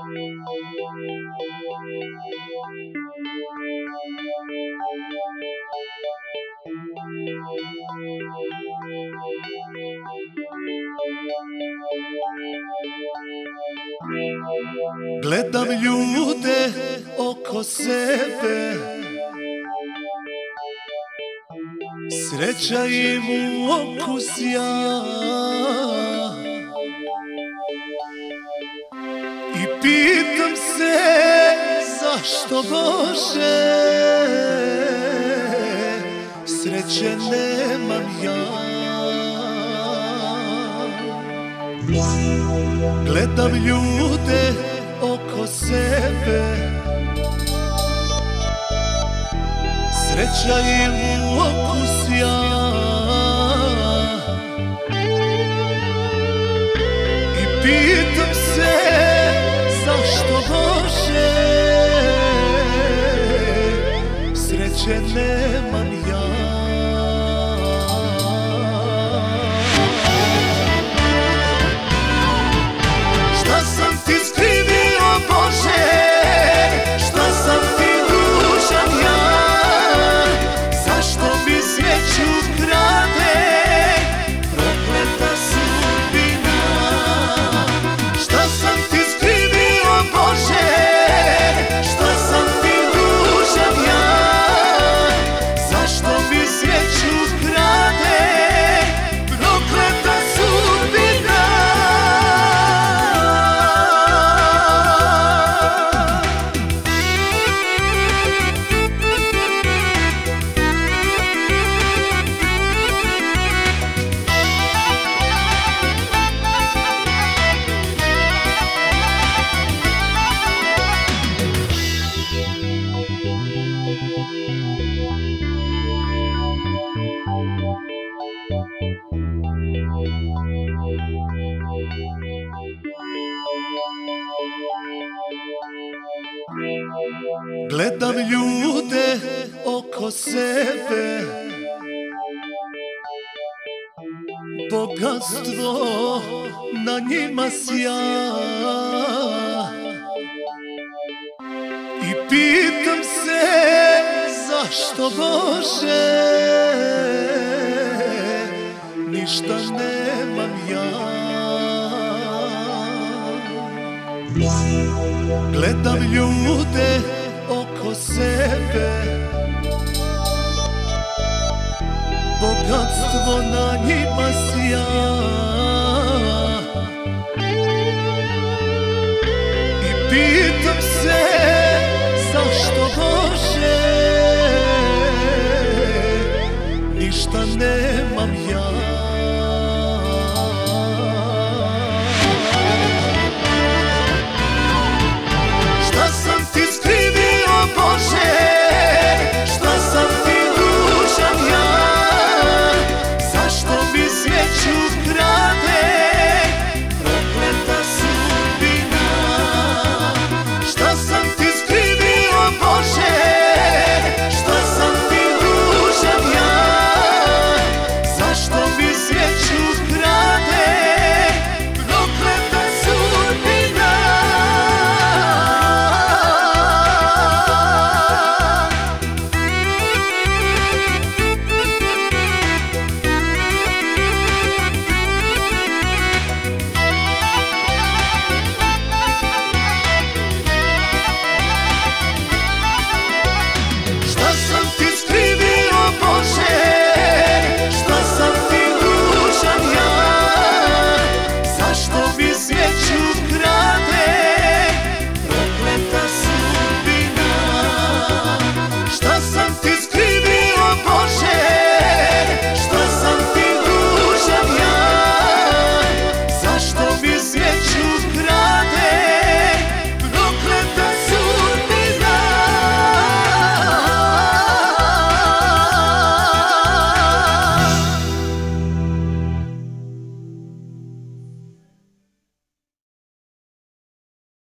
Gledam ljude oko sebe, sreća im u oku sja, i pitam se zašto, Bože, sreće nemam ja. Gledam ljude oko sebe, sreća im u oku sja, i pitam se zašto, Bože, sreće nemam ja. Šta sam ti skrivio, Bože, šta sam ti dužan ja, zašto mi sreću krade prokleta sudbina? Šta sam ti skrivio, Bože, šta sam ti dužan ja, zašto mi sreću krade prokleta sudbina? Gledam ljude oko sebe, bogatstvo na njima sja, i pitam se zašto, Bože, ništa nemam ja. Gledam ljude oko sebe, bogatstvo na njima sja, i pitam se zašto, Bože, ništa nemam ja.